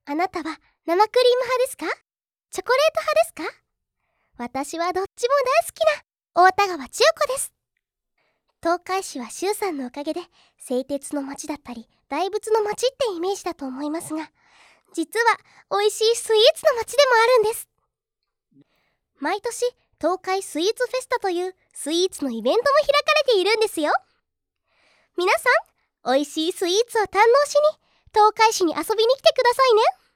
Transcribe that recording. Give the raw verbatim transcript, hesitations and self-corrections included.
あなたは生クリーム派ですか？チョコレート派ですか？私はどっちも大好きな大田川千代子です。東海市は周さんのおかげで製鉄の町だったり大仏の町ってイメージだと思いますが、実は美味しいスイーツの町でもあるんです。毎年東海スイーツフェスタというスイーツのイベントも開かれているんですよ。皆さん、美味しいスイーツを堪能しに東海市に遊びに来てくださいね。